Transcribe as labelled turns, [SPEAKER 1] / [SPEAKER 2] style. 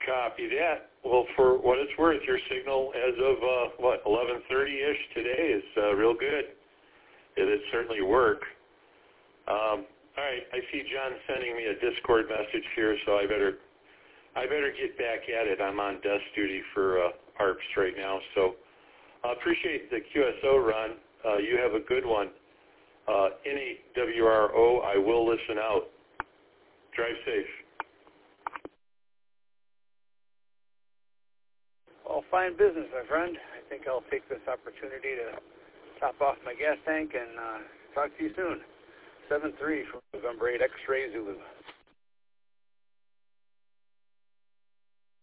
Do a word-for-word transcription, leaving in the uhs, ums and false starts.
[SPEAKER 1] Copy that. Well, for what it's worth, your signal as of, uh, what, eleven thirty-ish today is uh, real good. It is certainly work. Um, all right, I see John sending me a Discord message here, so I better I better get back at it. I'm on desk duty for uh, A R P S right now, so I appreciate the Q S O run. Uh, you have a good one. Uh, N A W R O, I will listen out. Drive safe.
[SPEAKER 2] Well, fine business, my friend. I think I'll take this opportunity to top off my gas tank and uh, talk to you soon. seven three from November eight X-Ray Zulu.